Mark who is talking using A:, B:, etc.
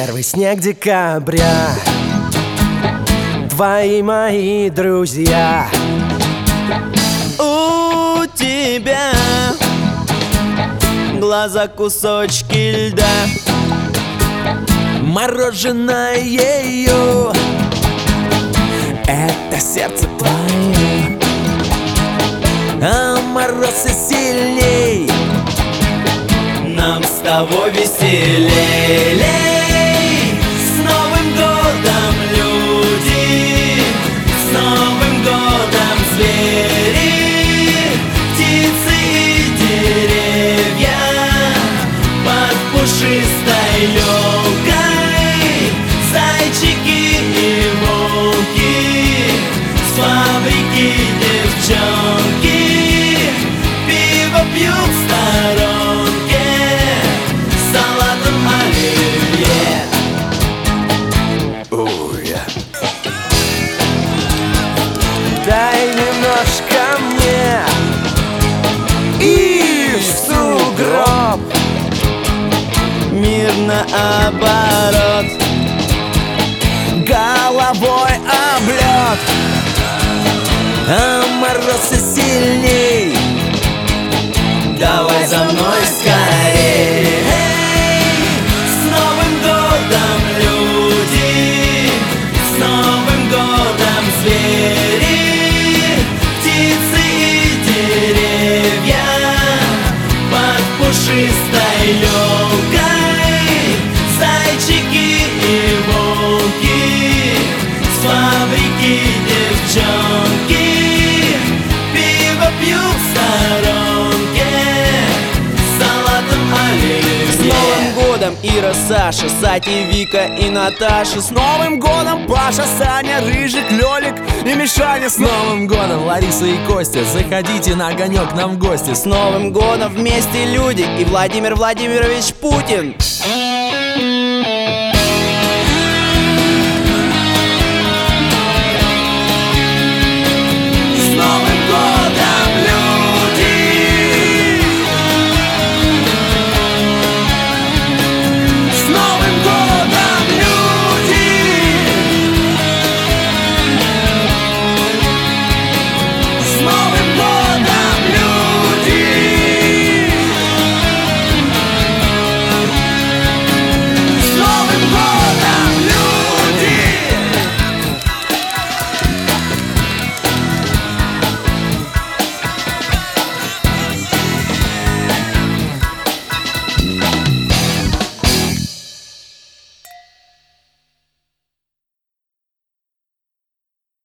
A: Первый снег декабря, твои мои друзья.
B: У тебя глаза кусочки льда,
A: Мороженое ее, это сердце твое, а мороз и сильней,
B: нам с тобой веселей. С Новым годом, люди! С Новым годом, звери! Птицы и деревья под пушистой елкой, зайчики и волки, с фабрики девчонки пиво пьют в сторонке, салатом оливье.
A: дай немножко мне и в сугроб.
B: Мир наоборот,
A: Головой об лед, а мороз и сильней,
B: давай за мной скорей. С Новым годом, люди! С Новым годом, звери! Птицы и деревья под пушистой елкой, зайчики и волки, с фабрики девчонки пиво пьют в сторонке, салатом оливье.
A: С Новым годом, Ира, Саша, Сати, Вика и Наташа. С Новым годом, Паша, Саня, Рыжик, Лёлик и Мишаня. С Новым годом, Лариса и Костя, заходите на огонек к нам в гости.
B: С Новым годом вместе люди и Владимир Владимирович Путин.